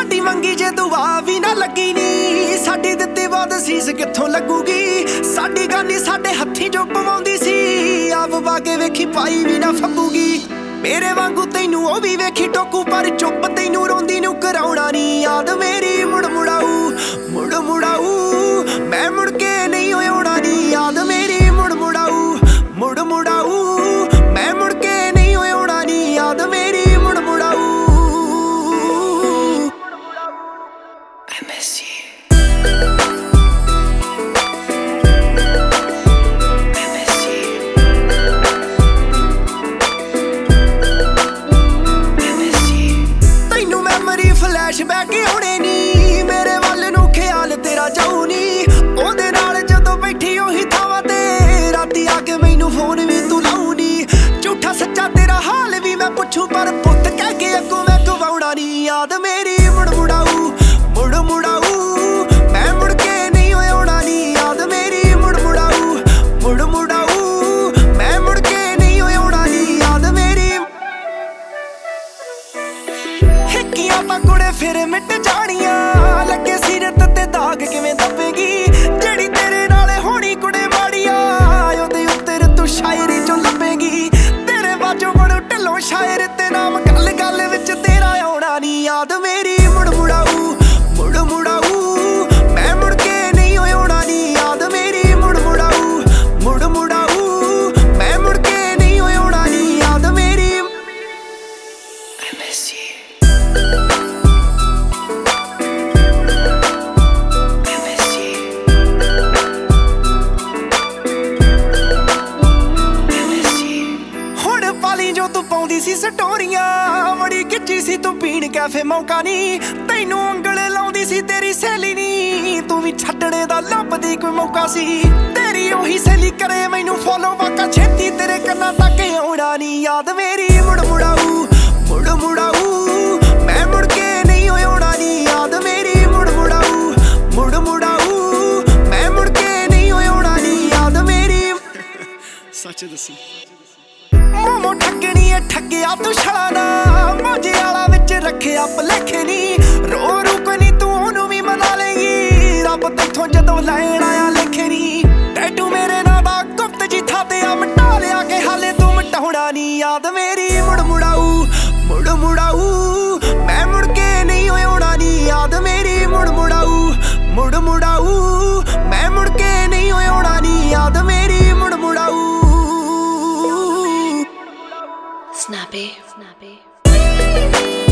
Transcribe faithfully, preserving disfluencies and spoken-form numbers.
साडी मंगी जे दुआ भी ना लगी नी, साडी दित्ती बाद सीस कित्थों लगूगी। साडी गानी साडे हत्थी जो पवाउंदी सी, आप बागे वेखी पाई भी ना फब्बूगी। मेरे वांगू तैनू ओ भी वेखी टोकू, पर चुप तैनू रोंदी नू कराउणा नी याद मेरी। मुड़ मुड़ाऊ मुड़ मुड़ाऊ मैं मुड़ के नहीं आउणा नी याद मेरी। मुड़ मुड़ाऊ मुड़ मुड़ाऊ मैं मुड़ के नहीं आउणा नी याद मेरी। मुड़ मुड़ाऊ I miss you। फ्लैशबैक आउणे नी मेरे वल नू, ख्याल तेरा जाऊ नी ओहदे नाल जदों बैठी ओही थावां ते, राती आके मैनू फोन भी तू लाऊ नी। झूठा सच्चा तेरा हाल भी मैं पुछूं, पर पुत्त कह के अगों मैं गवाउणा नी याद मेरी। मुड़ मुड़ाऊ मुड़ मुड़ाऊ मैं मुड़ के नहीं आउणा नी याद मेरी। मुड़ मुड़ाऊ मुड़ मुड़ाऊ मैं मुड़ के नहीं आउणा नी याद मेरी। हिक्कियां तां कुड़े फिर मिट जानियां, लगे सीरत ते दाग किवें दबेगी। जेड़ी तेरे नाल होनी कुड़े माड़िया, ओहदे उत्ते तू शायरी चों लभेगी। तेरे बाजों बड़ो ढिलों शायर ते नाम, गल गल विच तेरा आउणा नी याद मेरी। मुड़ मुड़ाऊ मुड़ मुड़ाऊ मैं मुड़ के नहीं आउणा नी याद मेरी। मुड़ मुड़ाऊ मुड़ मुड़ाऊ मैं मुड़ के नहीं आउणा नी याद मेरी। I miss you। जो तू पाउंदी सी स्टोरियां बड़ी खिच्ची सी तू पीण कैफे मौका नी, तैनू अंगल लाउंदी सी तेरी सहेली नी, तू भी छड्डणे दा लभदी कोई मौका सी। तेरी ओही सहेली करे मैनू फॉलो, वाका छेती तेरे कन्नां तक आउणा नी याद मेरी। मुड़ मुड़ाऊ मुड़ मुड़ाऊ मैं मुड़ के नहीं आउणा नी याद मेरी। मुड़ मुड़ाऊ मुड़ मुड़ाऊ मैं मुड़ के नहीं आउणा नी याद मेरी। सच दसी मोमो ठगनी है ठगिया तू छड़ाना, मौजे आला विच रखिया भुलेखे नी। रो रू कोई नी तू ओनू भी मना लेगी, रब तेथों जदों लैण आया लेखे नी। टैटू मेरे नां दा गुप्त जी था ते आ मिटा लिया के हाले तू मिटाउणा नी याद मेरी। मुड़ मुड़ाऊ मुड़ मुड़ाऊ मैं मुड़ के नहीं आउणा नी याद मेरी। मुड़ मुड़ाऊ मुड़ मुड़ाऊ मैं मुड़ के नहीं आउणा नी याद मेरी। मुड़ मुड़ाऊ Snappy, snappy.